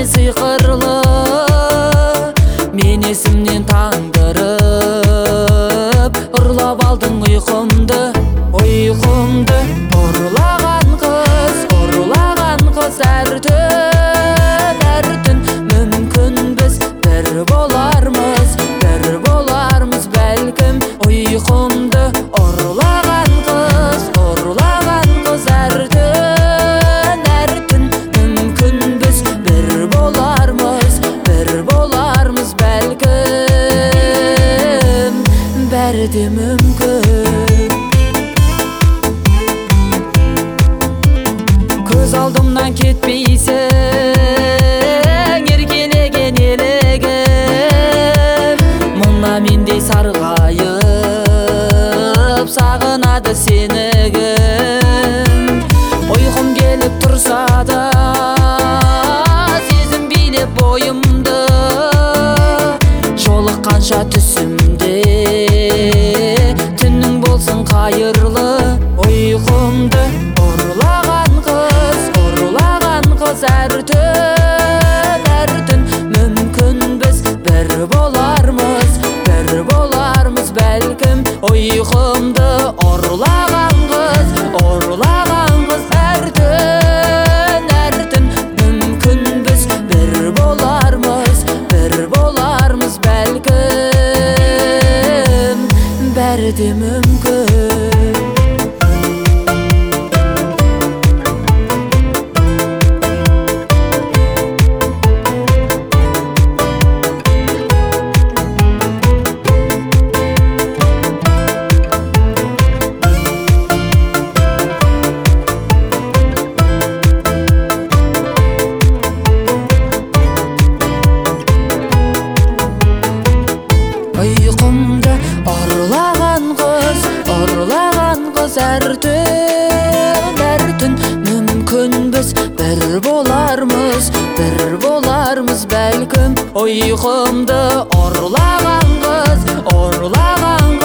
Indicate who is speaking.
Speaker 1: күлгенде сыйқырлы, мен есімнен таңдырып, ұрлап алдың ұйқымды, ұйқымды. Ұрлаған қыз әр түн, мүмкін біз бір болармыз бәлкім. Ұйқымды ұрлаған қыз әр түн, мүмкін біз бір болармыз бәлкім. Бәрі де мүмкін. Көз алдымнан кетпейсің, еркелеген елігім. Мына мендей сарғайып сағынады сенігім. Ұйқым келіп тұрса да сезім билеп бойымды, жолыққанша түсімде түннің болсын қайырлы. Ұйқымды ұрлаған қыз әр түн, мүмкін біз бір болармыз бәлкім. Ұйқымды ұрлаған қыз әр түн, мүмкін біз бір болармыз бәлкім. Бәрі де мүмкін. Ұйқымды ұрлаған қыз әр түн, мүмкін біз бір болармыз бәлкім. Ұйқымды ұрлаған